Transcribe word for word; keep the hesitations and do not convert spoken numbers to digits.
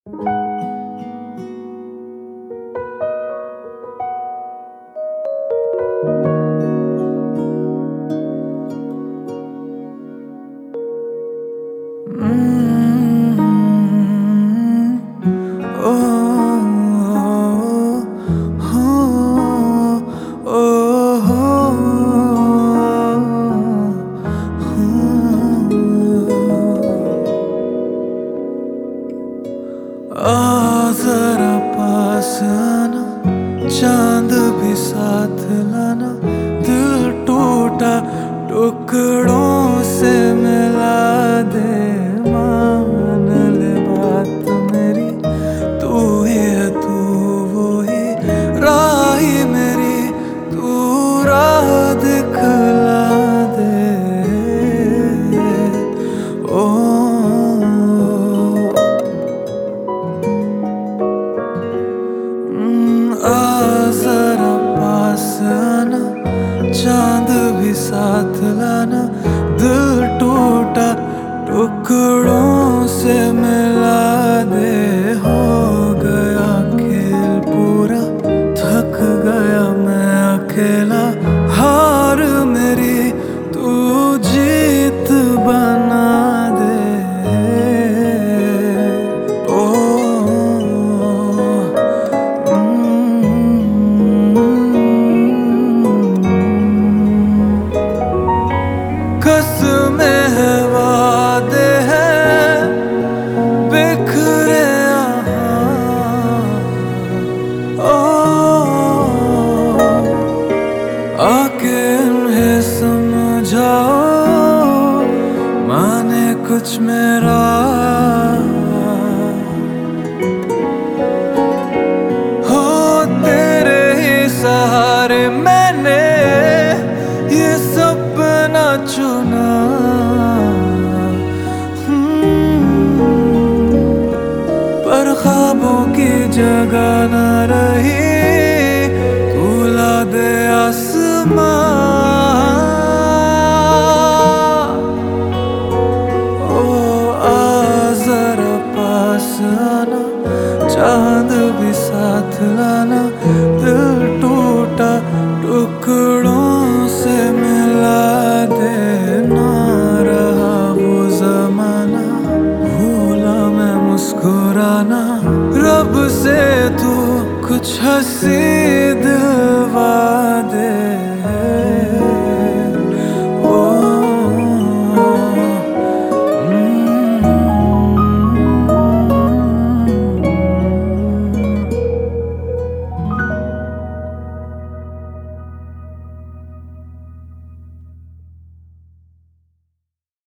आ जरा पास आना, चांद भी साथ लाना, दिल टूटा टुकड़ों से मिला दे। मान ले बात मेरी, तू ही है तू वो ही, राह ही मेरी, तू राह दिखला दे। ओ आ जरा पास आना, चांद भी साथ लाना, दिल टूटा टुकड़ों से मिला दे। हो गया खेल पूरा, थक गया मैं अकेला, हार मेरी तू जीत बना दे। कसमें है वादे हैं बिखरे यहाँ, ओ आके इन्हें समझाओ, माने कुछ मेरा। हो तेरे ही सहारे मैंने ये सपना चुना, पर ख्वाबों की जगह न रही, तू ला दे आसमां। ओ आ जरा पास आना, चांद भी साथ लाना, दिल टूटा टुकड़ों से मिला दे। ना रहा वो जमाना, भूला मैं मुस्कुराना, रब से तू कुछ हंसी दिलवा दे।